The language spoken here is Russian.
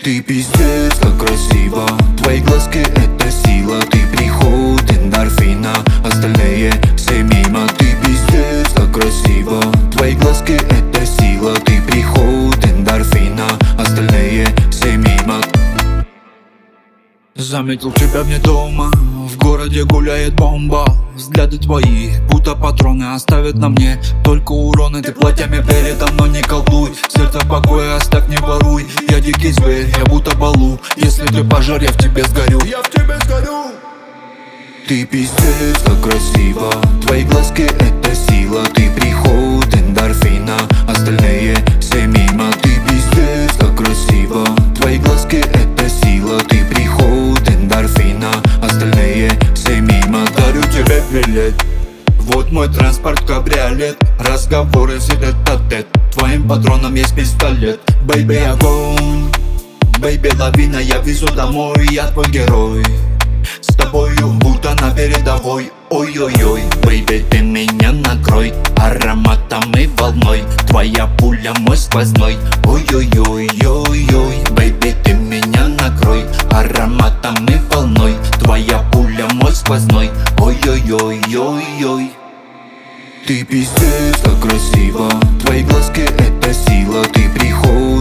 Ты пиздец, как красиво. Твои глазки — это сила. Ты приход эндорфина, остальные все мимо. Ты пиздец, как красиво. Твои глазки — это сила. Ты приход эндорфина, остальные все мимо. Заметил тебя вне дома, в городе гуляет бомба. Взгляды твои, будто патроны, оставят на мне только уроны. Ты платьями передо мной не колдуй, сердце в покое оставь, не воруй. Я дикий зверь, я будто балу. Если ты пожар, я в тебе сгорю. Я в тебе сгорю. Ты пиздец, как красиво. Твои глазки — это сила. Ты приход эндорфина, остальные все мимо. Ты пиздец, как красиво. Твои глазки — это сила. Ты приход эндорфина, остальные все мимо. Дарю тебе билет, вот мой транспорт кабриолет. Разговоры тет-а-тет, твоим патроном есть пистолет. Бэйби, огонь, бэйби, лавина, я везу домой. Я твой герой, с тобою будто на передовой. Ой-ой-ой, бэйби, ты меня накрой ароматом и волной. Твоя пуля мой сквозной. Ой-ой-ой-ой-ой, бэйби, ты меня накрой ароматом и волной. Твоя пуля мой сквозной. Ой-ой-ой-ой-ой. Ты пиздец, как красиво. Твои глазки — это сила. Ты приход